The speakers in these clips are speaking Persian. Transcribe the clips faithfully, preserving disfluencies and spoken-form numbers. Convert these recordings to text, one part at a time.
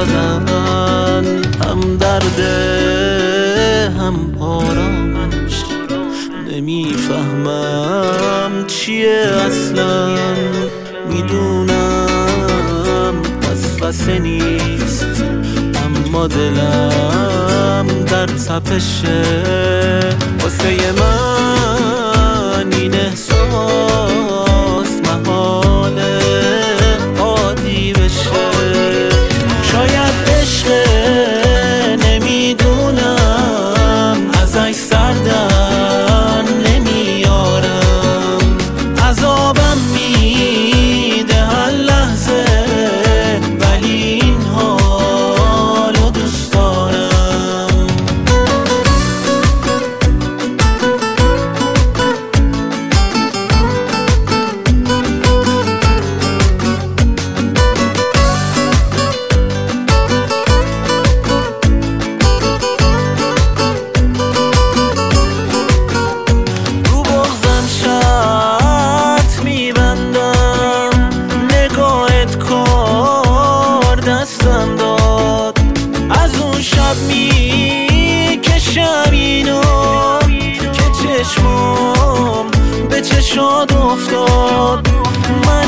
دادن، هم درده هم آرامش. نمیفهمم چیه اصلا، میدونم وسوسه نیست، اما دلم در تپشه. واسه من این احساس محاله عادی بشه. شاید عشق نمیدونم ازش سردن نمیارم، عذابم میده هر لحظه، ولی این حالو دوست دارم. رو بغضم شرط میبندم، نگاهت کار دستم داد. از اون شب میکشم اینو که چشمام به چشاد افتاد. من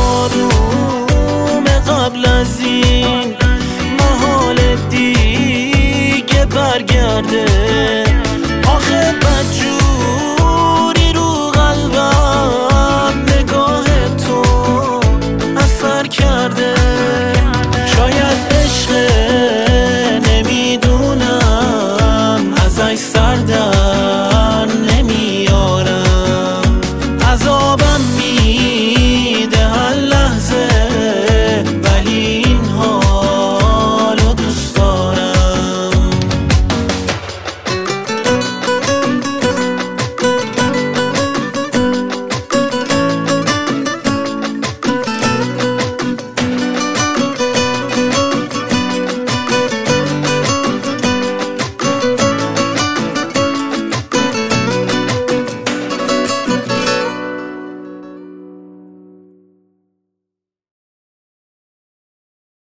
آروم قبل از این محال دیگه برگرده.